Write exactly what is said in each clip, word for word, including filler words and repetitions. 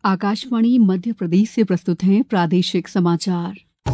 आकाशवाणी मध्य प्रदेश से प्रस्तुत हैं प्रादेशिक समाचार।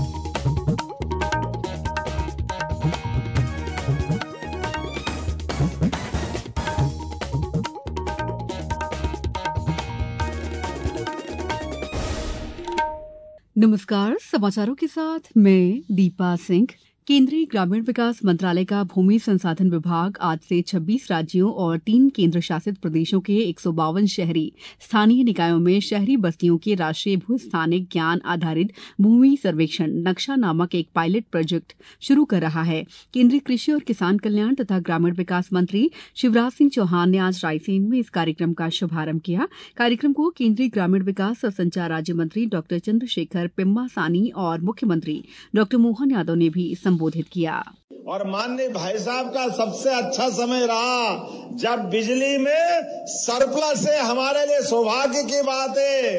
नमस्कार, समाचारों के साथ मैं दीपा सिंह। केंद्रीय ग्रामीण विकास मंत्रालय का भूमि संसाधन विभाग आज से छब्बीस राज्यों और तीन केंद्र शासित प्रदेशों के एक सौ बावन शहरी स्थानीय निकायों में शहरी बस्तियों के राष्ट्रीय भू स्थानिक ज्ञान आधारित भूमि सर्वेक्षण नक्शा नामक एक पायलट प्रोजेक्ट शुरू कर रहा है। केंद्रीय कृषि और किसान कल्याण तथा ग्रामीण विकास मंत्री शिवराज सिंह चौहान ने आज रायसेन में इस कार्यक्रम का शुभारंभ किया। कार्यक्रम को केंद्रीय ग्रामीण विकास और संचार राज्य मंत्री डॉक्टर चंद्रशेखर पेम्मासानी और मुख्यमंत्री डॉक्टर मोहन यादव ने भी संबोधित किया। और माननीय भाई साहब का सबसे अच्छा समय रहा जब बिजली में सरप्लस है, हमारे लिए सौभाग्य की बात है।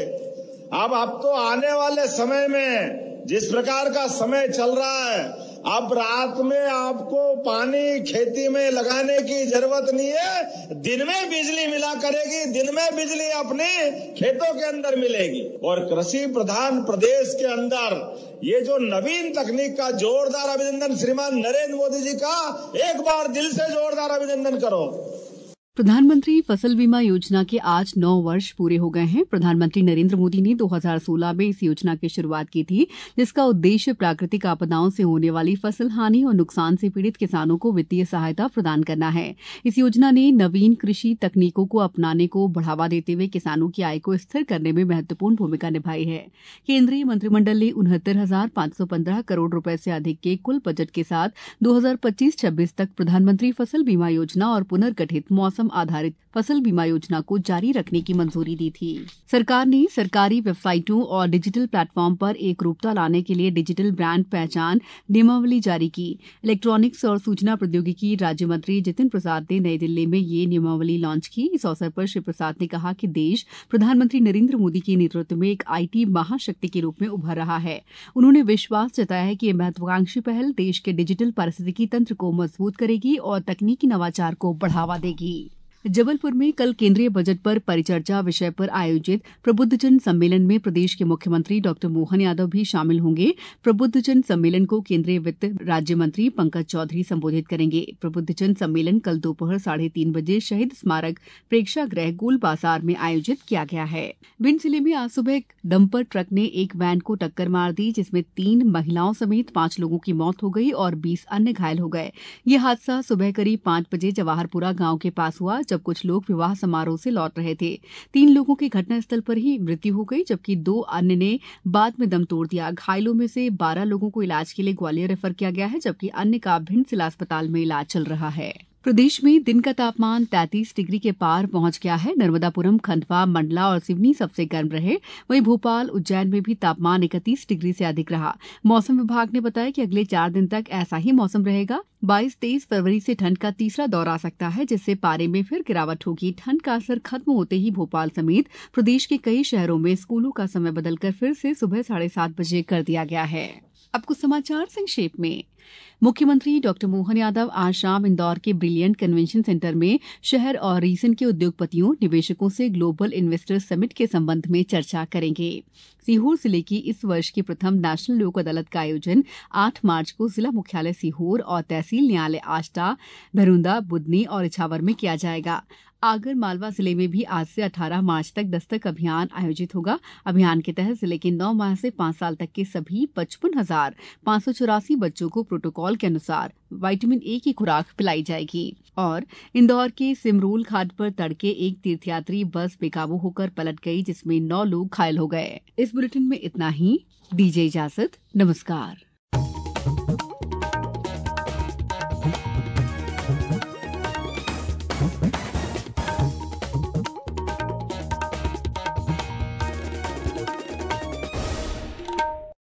अब अब तो आने वाले समय में जिस प्रकार का समय चल रहा है, अब रात में आपको पानी खेती में लगाने की जरूरत नहीं है, दिन में बिजली मिला करेगी, दिन में बिजली अपने खेतों के अंदर मिलेगी। और कृषि प्रधान प्रदेश के अंदर ये जो नवीन तकनीक का जोरदार अभिनंदन श्रीमान नरेंद्र मोदी जी का एक बार दिल से जोरदार अभिनंदन करो। प्रधानमंत्री फसल बीमा योजना के आज नौ वर्ष पूरे हो गए हैं। प्रधानमंत्री नरेंद्र मोदी ने दो हज़ार सोलह में इस योजना की शुरुआत की थी, जिसका उद्देश्य प्राकृतिक आपदाओं से होने वाली फसल हानि और नुकसान से पीड़ित किसानों को वित्तीय सहायता प्रदान करना है। इस योजना ने नवीन कृषि तकनीकों को अपनाने को बढ़ावा देते हुए किसानों की आय को स्थिर करने में महत्वपूर्ण भूमिका निभाई है। केंद्रीय मंत्रिमंडल ने उनहत्तर हजार पांच सौ पंद्रह करोड़ रुपए से अधिक के कुल बजट के साथ दो हजार पच्चीस छब्बीस तक प्रधानमंत्री फसल बीमा योजना और पुनर्गठित मौसम आधारित फसल बीमा योजना को जारी रखने की मंजूरी दी थी। सरकार ने सरकारी वेबसाइटों और डिजिटल प्लेटफॉर्म पर एक रूपता लाने के लिए डिजिटल ब्रांड पहचान नियमावली जारी की। इलेक्ट्रॉनिक्स और सूचना प्रौद्योगिकी राज्य मंत्री जितिन प्रसाद ने नई दिल्ली में ये नियमावली लॉन्च की। इस अवसर पर श्री प्रसाद ने कहा कि देश प्रधानमंत्री नरेंद्र मोदी के नेतृत्व में एक आईटी महाशक्ति के रूप में उभर रहा है। उन्होंने विश्वास जताया है कि यह महत्वाकांक्षी पहल देश के डिजिटल पारिस्थितिकी तंत्र को मजबूत करेगी और तकनीकी नवाचार को बढ़ावा देगी। जबलपुर में कल केंद्रीय बजट पर परिचर्चा विषय पर आयोजित प्रबुद्धजन सम्मेलन में प्रदेश के मुख्यमंत्री डॉक्टर मोहन यादव भी शामिल होंगे। प्रबुद्धजन सम्मेलन को केंद्रीय वित्त राज्य मंत्री पंकज चौधरी संबोधित करेंगे। प्रबुद्धजन सम्मेलन कल दोपहर साढ़े तीन बजे शहीद स्मारक प्रेक्षागृह गोल बाजार में आयोजित किया गया है। भिंड जिले में आज सुबह डंपर ट्रक ने एक वैन को टक्कर मार दी, जिसमें तीन महिलाओं समेत पांच लोगों की मौत हो गई और बीस अन्य घायल हो गए। ये हादसा सुबह करीब पांच बजे जवाहरपुरा गांव के पास हुआ, जब कुछ लोग विवाह समारोह से लौट रहे थे। तीन लोगों की घटनास्थल पर ही मृत्यु हो गई, जबकि दो अन्य ने बाद में दम तोड़ दिया। घायलों में से बारह लोगों को इलाज के लिए ग्वालियर रेफर किया गया है, जबकि अन्य का भिंड जिला अस्पताल में इलाज चल रहा है। प्रदेश में दिन का तापमान तैंतीस डिग्री के पार पहुंच गया है। नर्मदापुरम, खंडवा, मंडला और सिवनी सबसे गर्म रहे। वहीं भोपाल, उज्जैन में भी तापमान इकतीस डिग्री से अधिक रहा। मौसम विभाग ने बताया कि अगले चार दिन तक ऐसा ही मौसम रहेगा। बाईस तेईस फरवरी से ठंड का तीसरा दौर आ सकता है, जिससे पारे में फिर गिरावट होगी। ठंड का असर खत्म होते ही भोपाल समेत प्रदेश के कई शहरों में स्कूलों का समय बदलकर फिर से सुबह साढ़े सात बजे कर दिया गया है। अब कुछ समाचार संक्षेप में। मुख्यमंत्री डॉक्टर मोहन यादव आज शाम इंदौर के ब्रिलियंट कन्वेंशन सेंटर में शहर और रीजन के उद्योगपतियों निवेशकों से ग्लोबल इन्वेस्टर्स समिट के संबंध में चर्चा करेंगे। सीहोर जिले की इस वर्ष की प्रथम नेशनल लोक अदालत का आयोजन आठ मार्च को जिला मुख्यालय सीहोर और तहसील न्यायालय आष्टा, भरूंदा, बुदनी और इछावर में किया जाएगा। आगर मालवा जिले में भी आज से अठारह मार्च तक दस्तक अभियान आयोजित होगा। अभियान के तहत जिले के नौ माह से पांच साल तक के सभी पचपन हजार पांच सौ चौरासी बच्चों को प्रोटोकॉल के अनुसार विटामिन ए की खुराक पिलाई जाएगी। और इंदौर के सिमरोल घाट पर तड़के एक तीर्थयात्री बस बेकाबू होकर पलट गई, जिसमें नौ लोग घायल हो गए। इस बुलेटिन में इतना ही। दीजिए इजाजत। नमस्कार।